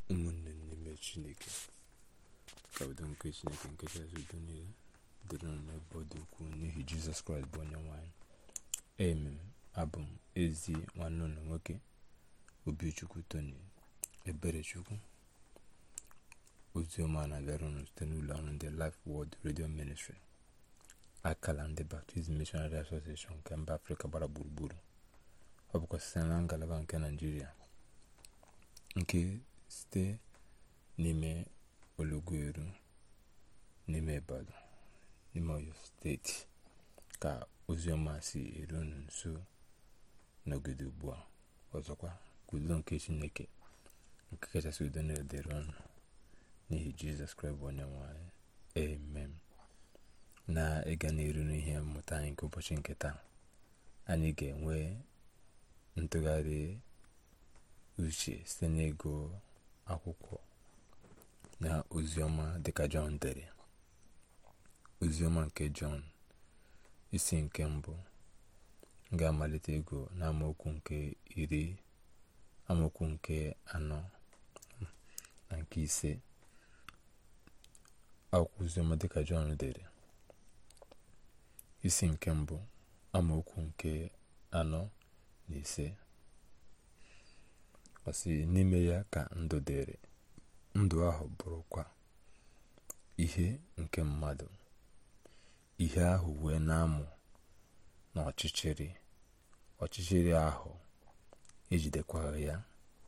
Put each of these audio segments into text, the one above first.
ụmụnne n'ime Chineke, ka udo nke Chineke nke kachasị udo niile dịrị unu n'ebe ọ dị ukwuu n'ihi Jizọs Kraịst bụ onye nwe anyị. Amen. Abụ m ezi nwanne unu nwoke Obichukwu Tony Eberechukwu. Ozi ọma na-abịara unu site n'ụlọ ọrụ ndị Life Word Radio Ministry, akala ndị Baptist Missionary Association nke mba Afrịka gbara gburugburu. Ọ bụkwa site na ngalaba nke Naịjirịa, nke site n'ime Olugweru, n'ime Ibadan, n'ime Oyo steeti, ka ozi ọma si eru unu nso n'ogede ugbu a. Ọzọkwa, ka udo nke Chineke nke kachasị udo na-edere ọnụ n'ihi Jizọs Kraịst bụ onye nwe anyị. Amen. Na ịga n'iru n'ihe mmụta anyị nke ụbọchị nke taa, anyị ga-enwe ntụgharị uche site n'ịgụ akwụkwọ na oziọma dịka Jọn dere. Oziọma nke Jọn isi nke mbụ ga-amalite ego na amaokwu nke 10, amaokwu nke 4 na nke 5. Akwụkwọ oziọma dịka Jọn dere isi nke mbụ amaokwu nke 4 na 5. Ọ sị, n'ime ya ka ndụ dịrị, ndụ ahụ bụrụkwa ihe nke mmadụ. Ihe ahụ wee na-amụ n'ọchịchịrị, ọchịchịrị ahụ ejidekwaghị ya.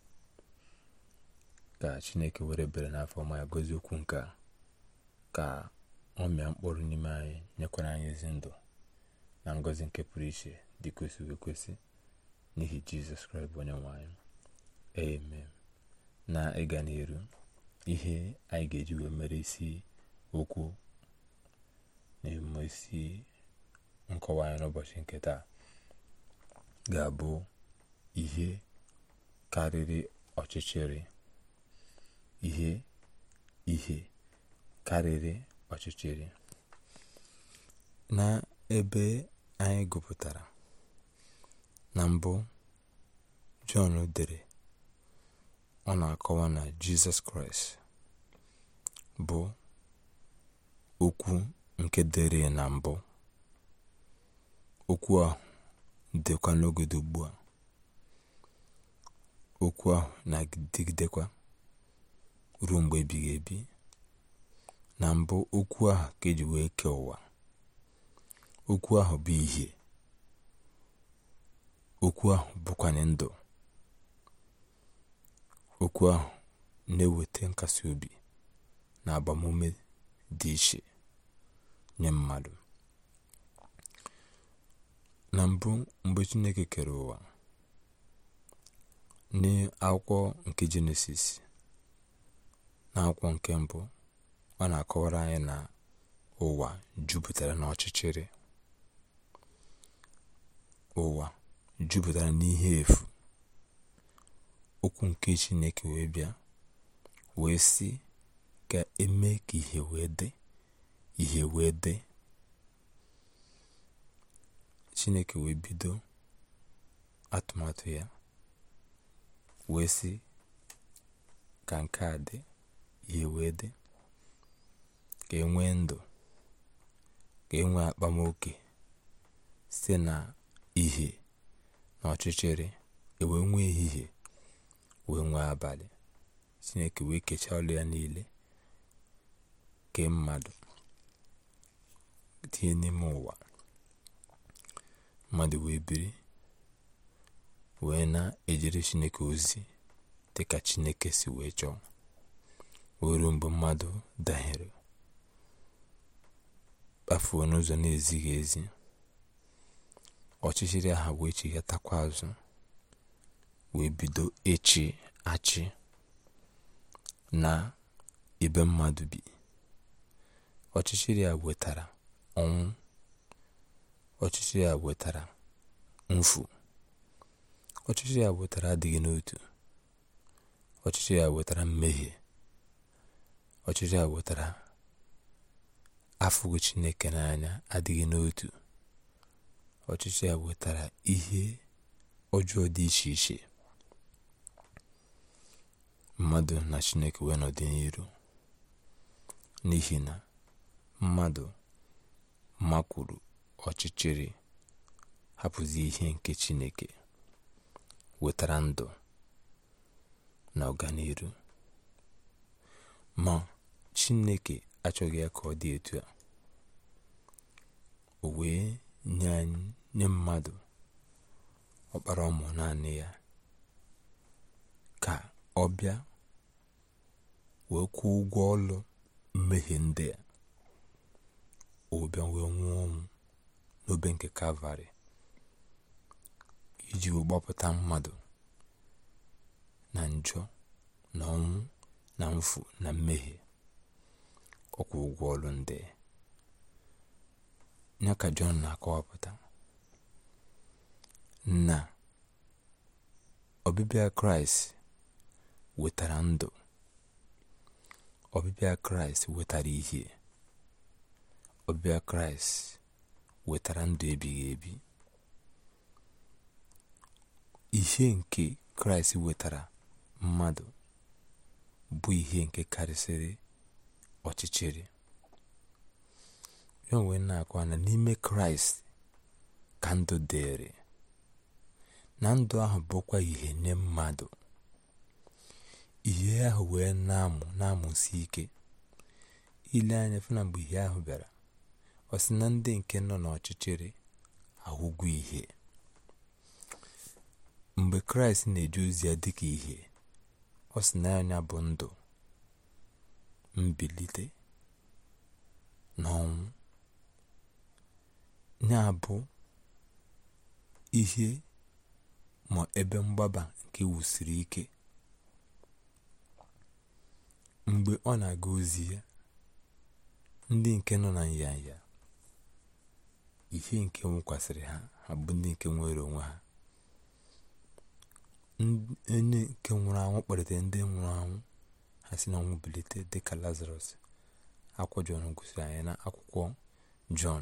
Ka Chineke were bere n'afọ ọma ya gozie okwu nke a, ka ọ mịa mkpụrụ n'ime anyị, nyekwara anyị ezi ndụ na ngọzi nke pụrụ iche dị kwesịrị ekwesị n'ihi Jizọs Kraịst bụ onye nwe anyị. Amen. Na ịga n'iru, ihe anyị ga-eji wee mere isi okwu na emume isi nkọwa anyị n'ụbọchị nke taa ga-abụ ihe karịrị ọchịchịrị. Ihe karịrị ọchịchịrị. Na ebe anyị gụpụtara na mbụ, Jọn dere, ọ na-akọwa na Jizọs Kraịst bụ okwu nke dere na mbụ. Okwu ahụ dịkwa n'oge ugbu a. Okwu ahụ na-adịgidekwa ruo mgbe ebighị ebi. Na mbụ, okwu ahụ ka eji wee kee ụwa. Okwu ahụ bụ ihe. Okwu ahụ bụkwanye ndụ. Okwu ahụ na-eweta nkasi obi na agbamume dị iche nye mmadụ. Na mbụ, mgbe Chineke kere ụwa, n'akwụkwọ nke Jenesis, na akwụkwọ nke mbụ, ọ na-akọwara anyị na ụwa jupụtara n'ọchịchịrị. Ụwa jupụtara n'ihe efu. Okwu nke Chineke wee bịa wee sị ka eme ka ihe wee dị. Ihe wee dị. Chineke wee bido atụmatụ ya wee sị ka nke a dị. Ihe wee dị. Ka enwee ndụ, ka enwee akpamoke site na ihe na ọchịchịrị, ewee nwee ehihie, wee nwee abalị. Chineke wee kechaa ọlụ ya niile, kee mmadụ, tinye n'ime ụwa. Mmadụ wee biri, wee na-ejere Chineke ozi dịka Chineke si wee chọọ. Ruo mgbe mmadụ dahiere, kpafuo n'ụzọ na-ezighị ezi, ọchịchịrị aha wee chighatakwa azụ, wee bido ịchị achị na ebe mmadụ bi. Ọchịchịrị a wetara ọnwụ. Ọchịchịrị a wetara mfu. Ọchịchịrị a wetara adịghị n'otu. Ọchịchịrị a wetara mmehie. Ọchịchịrị a wetara afụghị Chineke n'anya, adịghị n'otu. Ọchịchịrị a wetara ihe ọjọọ dị iche iche. mmadụ na Chineke wee nọdị n'iru, n'ihi na mmadụ makwuru ọchịchịrị, hapụzi ihe nke Chineke wetara ndụ na ọganiru. Ma Chineke achọghị ya ka ọ dị etu a. O wee nye mmadụ ọkpara ọmụ naanị ya, ka ọ bịa wee kwụọ ụgwọ ọlụ mmehie ndị a. O bịa wee nwụọ ọnwụ n'obe nke Kalvarị, iji wee gbapụta mmadụ na njọ na ọnwụ na mfu na mmehie. Ọ kwụ ụgwọ ọlụ ndị ya ka Jọn na-akọwapụta na ọbịbịa Kraịst wetara ndụ, ọbịbịa Kraịst wetara ihe, ọbịbịa Kraịst wetara ndụ ebighị ebi. Ihe nke Kraịst wetara mmadụ bụ ihe nke karịsịrị ọchịchịrị. Ya wee na-akọwa na n'ime Kraịst ka ndụ dịrị, na ndụ ahụ bụkwa ihe nye mmadụ. Ihe ahụ wee na-amụsi ike. Ile anya fụ na mgbe ihe ahụ bịara, ọ sị na ndị nke nọ n'ọchịchịrị ahụgwu ihe. Mgbe Kraịst na-eje ozi ya dịka ihe, ọ sị na anya bụ ndụ, mbilite na ọnwụ. Ya bụ ihe ma ebe mgbaba nke wusiri ike. Mgbe ọ na-aga ozi ya, ndị nke nọ na nyanya, ihe nke nwekwasịrị ha bụ ndị nke nwere onwe ha. Onye nke nwụrụ anwụ kpọlitere ndị nwụrụ anwụ, ha si n'ọnwụ bilite dịka Lazarọs. Akwụkwọ Jọn gosiri anyị na akwụkwọ Jọn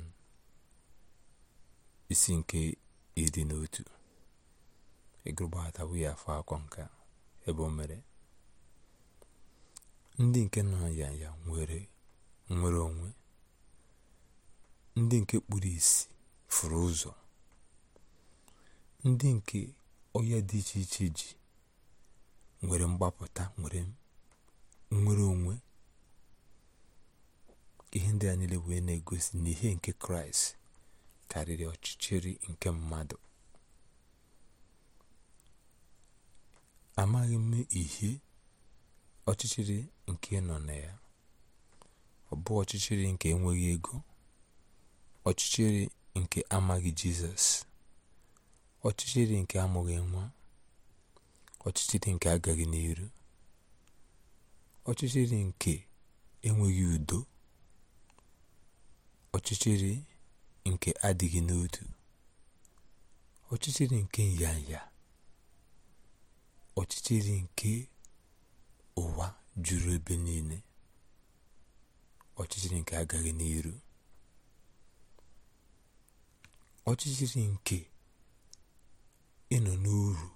isi nke 11 ịgụrụgbatawu ya afọ akọ nke ebe o mere. Ndị nke nọ na nyanya nwere onwe. Ndị nke kpuru isi furu ụzọ. Ndị nke ọya dị iche iche ji nwere mgbapụta, nwere onwe. Ihe ndị a niile wee na-egosi na ihe nke Kraịst karịrị ọchịchịrị nke mmadụ. Amaghị m ihe ọchịchịrị nke nọ na ya. Ọ bụ ọchịchịrị nke enweghị ego, ọchịchịrị nke amaghị Jizọs, ọchịchịrị nke amụghị nwa, ọchịchịrị nke agaghị n'iru, ọchịchịrị nke enweghị udo, ọchịchịrị nke adịghị n'otu, ọchịchịrị nke nyanya, ọchịchịrị nke ụwa juru ebe niile, ọchịchịrị nke agaghị n'iru, ọchịchịrị nke ịnọ n'uru,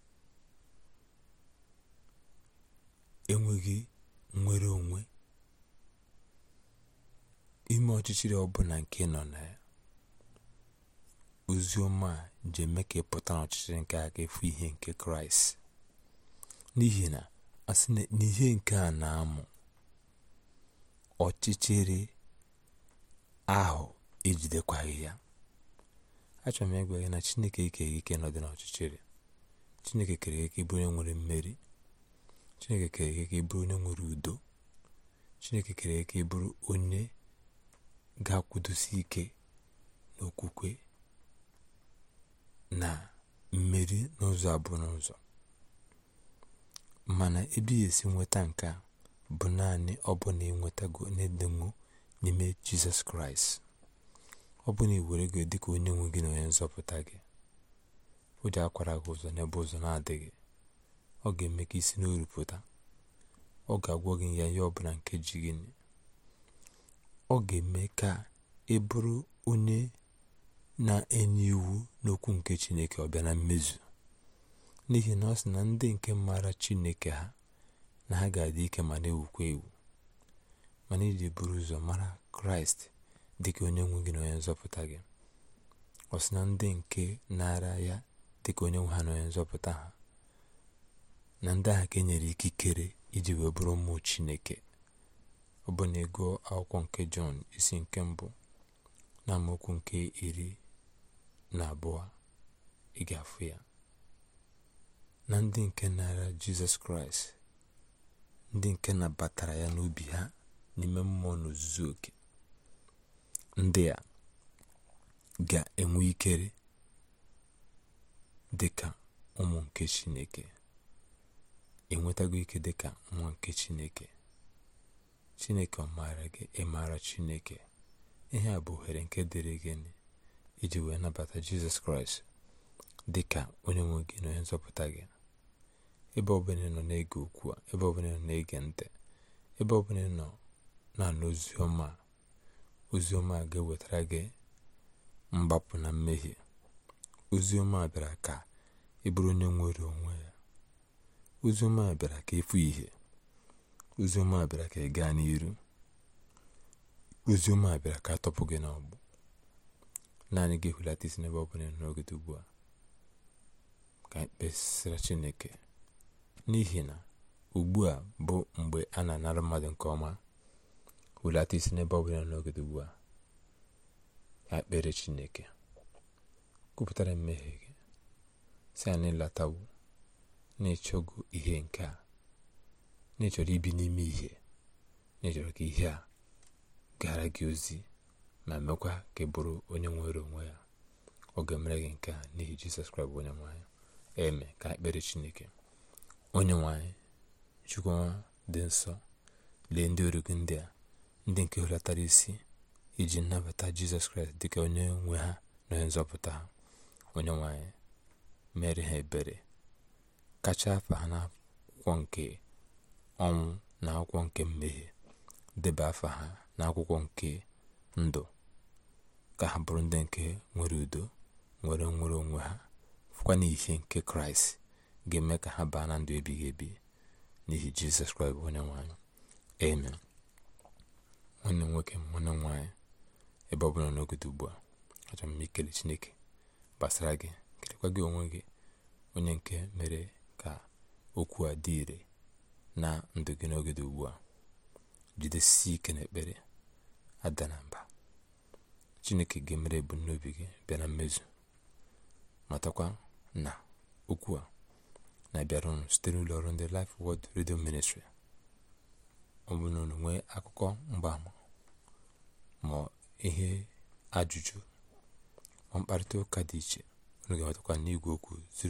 enweghị nwere onwe. Ime ọchịchịrị ọbụla nke nọ na ya, ozi ọma ji eme ka ịpụta n'ọchịchịrị nke aka efu ihe nke Kraịst. N'ihi na a sị na ihe nke a na-amụ, ọchịchịrị ahụ ejidekwaghị ya. Achọrọ m ịgwa gị na Chineke ekeghị ike nọdị n'ọchịchịrị. Chineke kere ike ịbụ onye nwere mmeri. Chineke kere ike ịbụrụ onye nwere udo. Chineke kere ike ịbụrụ onye ga-akwụdosi ike n'okwukwe na mmeri n'ụzọ abụọ n'ụzọ. Mana ebe ya esi nweta nke a bụ naanị ọ bụ na ịnwetago n'edenwo n'ime Jizọs Kraịst. Ọ bụ na iwere gị dịka onye nwe gị na onye nzọpụta gị, o ji akwara gị ụzọ n'ebe ụzọ na-adịghị. Ọ ga-eme ka isi n'oru pụta. Ọ ga-agwọ gị ya ihe ọbụla nke ji gị. Ọ ga-eme ka ị bụrụ onye na-enye iwu n'okwu nke Chineke ọ bịa na mmezu. N'ihi na ọ sị na ndị nke maara Chineke ha na ha ga-adị ike ma na-ewukwa ewu. mana iji buru ụzọ mara Kraịst dịka onye nwe gị na onye nzọpụta gị. Ọ sị na ndị nke nara ya dịka onye nwe ha na onye nzọpụta ha, na ndị ahụ ka e nyere ikikere iji wee bụrụ ụmụ Chineke. Ọ bụ na ego akwụkwọ nke Jọn isi nke 1 na amaokwu nke 12, ị ga-afụ ya na ndị nke nara Jizọs Kraịst, ndị nke nabatara ya n'obi ha n'ime mmụọ n'ozuzu oke, ndị a ga-enwe ikere dịka ụmụ nke Chineke. Enwetago ike dịka nwa nke Chineke. Chineke ọ maara gị, ị maara Chineke. Ihe a bụ ohere nke dịrị gị iji wee nabata Jizọs Kraịst dịka onye nwe gị na onye nzọpụta gị. Ebe ọbụla nọ na-ege okwu a, ebe ọbụla nọ na-ege ntị, ebe ọbụla nọ na-anụ oziọma ga-ewetara gị mgbapụ na mmehie. Oziọma bịara ka ị bụrụ onye nwere onwe ya. Oziọma bịara ka ịfụ ihe. Oziọma bịara ka ị gaa n'iru. Oziọma bịara ka atọpụ gị n'ọgbụ. Naanị gị hulata isi n'ebe ọbụla n'oge ugbu a ka anyị kpesara Chineke, n'ihi na ugbu a bụ mgbe a na-anara mmadụ nke ọma. Hulata isi n'ebe ọbụla n'oge ugbu a ka anyị kpere Chineke. Kwupụtara mmehie gị, si anyị latawo na-ịchọgo ihe nke a, na-ịchọrọ ibi n'ime ihe, na-ịchọrọ ka ihe a gara gị ozi ma mekwa ka ị bụrụ onye nwere onwe ya. Ọ ga-emere gị nke a n'ihi Jizọs Kraịst bụ onye nwe anyị. Eme ka anyị kpere Chineke. Onye nwe anyị, Chukwu dị nsọ, lee ndị ọrụ gị ndị a, ndị nke hulatara isi iji nnabata Jizọs Kraịst dịka onye nwe ha na onye nzọpụta ha. Onye nwe anyị, mere ha ebere, kacha afa ha n'akwụkwọ nke ọnwụ na akwụkwọ nke mmehie, deba afa ha n'akwụkwọ nke ndụ, ka ha bụrụ ndị nke nwere udo, nwere onwe ha, fụkwa n'ihe nke Kraịst ga-eme ka ha baa na ndụ ebighị ebi n'ihi Jizọs Kraịst bụ onye nwe anyị. Amen. Nwanne m nwoke, nwanne m nwaanyị, ebe ọ bụla n'oge ugbu a, achọrọ m ikele Chineke gbasara gị, kelekwa gị onwe gị, onye nke mere ka okwu a dị ire na ndụ gị n'oge ugbu a. Jidesi ike n'ekpere, ada na mba. Chineke ga-emere ebumnobi gị bịa na mmezu. Matakwa na okwu a na-abịara unu site n'ụlọ ọrụ ndị Life Word Radio Ministry. Ọ bụrụ na unu nwee akụkọ mgbaama ma ihe ajụjụ ma mkparịta ụka dị iche, unu ga-enwetakwa n'igwe okwu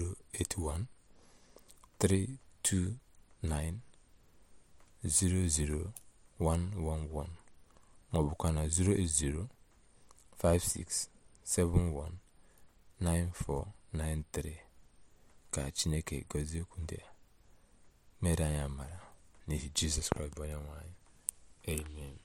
08132900111 ma ọ bụkwa na 08056719493. Ka Chineke gọzie okwu ndị a, mere anyị amara n'ihi Jizọs Kraịst bụ onye nwe anyị. Amen.